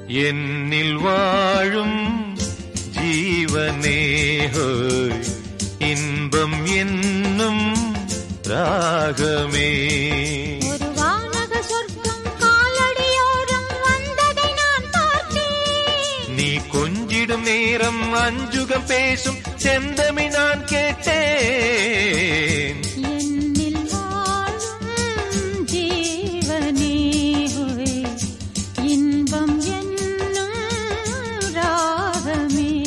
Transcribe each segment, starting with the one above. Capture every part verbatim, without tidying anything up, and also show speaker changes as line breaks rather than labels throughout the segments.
என்னில் வாழும் ஜீவனே ஹோய் இன்பம் என்னும் ராகமே.
ஒரு வானக சொர்க்கம் காலடியோரம் வந்ததை நான் பார்த்தேன்.
நீ கொஞ்சிடும் நேரம் அஞ்சுகம் பேசும் செந்தமிழ் நான் கேட்டேன்.
என்னில் வாழும் ஜீவனே ஹோய் இன்பம் என்னும் ராகமே.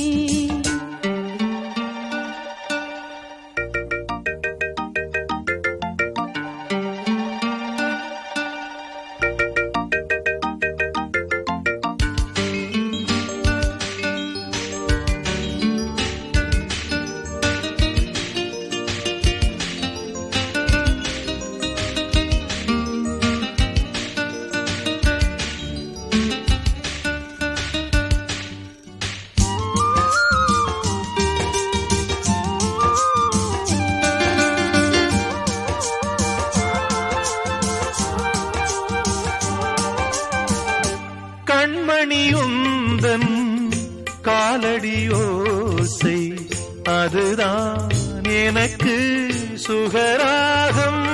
கண்மணியுந்தன் காலடியோசை அதுதான் எனக்கு சுகராகம்.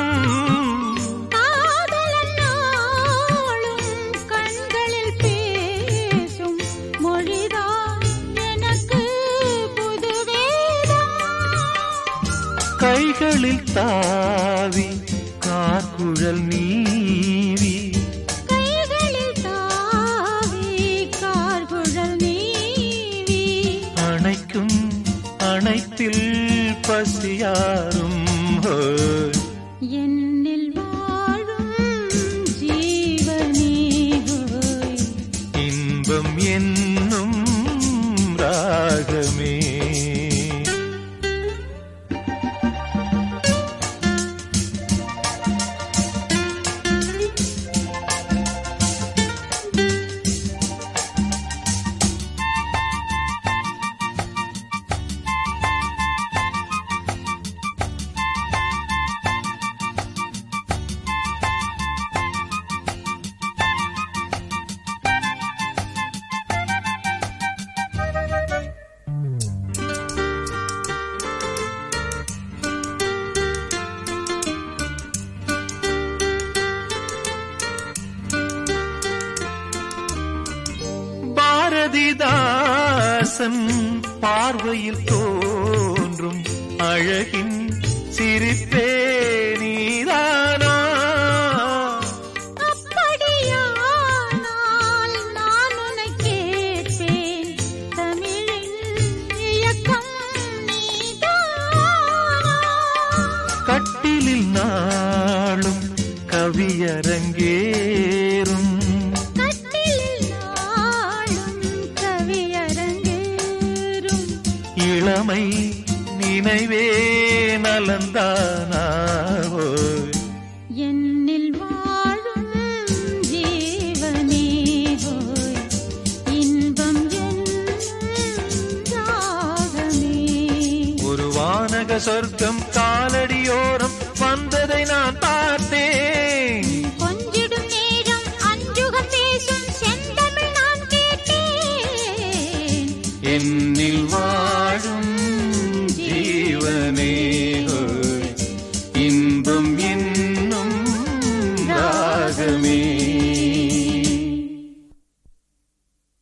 காதலன் நாளும் கண்களில் பேசும் மொழிதான் எனக்கு புது வேதம்.
கைகளில் தாவி காக்குழல் நீவி
கைகளில் தாவி கார்குழல் நீவி
அணைக்கும் அணைப்பில் பசியாரும் ஹோய்.
என்னில் வாழும் ஜீவனே ஹோய்
இன்பம் என்னும் ராகமே. பாரதிதாசன் பார்வையில் தோன்றும் அழகின் சிரிப்பே நீதானா?
அப்படியானால் நான் உன்னை கேட்பேன். தமிழின் இயக்கம் நீதானா?
கட்டிலில் நாளும் கவியரங்கேறும்
கட்டிலில் நாளும் கவியரங்கேறும்
இளமை நினைவே நலந்தானாவோ.
என்னில் வாழும் ஜீவனே ஹோய் இன்பம் என்னும் ராகமே.
ஒரு வானக சொர்க்கம் காலடியோரம் வந்ததை நான் பார்த்தேன்.
கொஞ்சிடும் நேரம் அஞ்சுகம் பேசும் செந்தமிழ் நான் கேட்டேன்.
என்னில் வா